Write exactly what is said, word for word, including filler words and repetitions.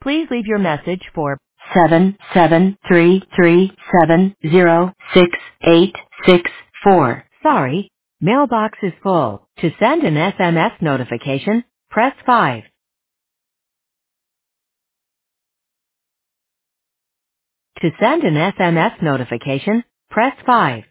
Please leave your message for seven seven three three seven zero six eight six four. Sorry, mailbox is full. To send an S M S notification, press five. To send an S M S notification, press five.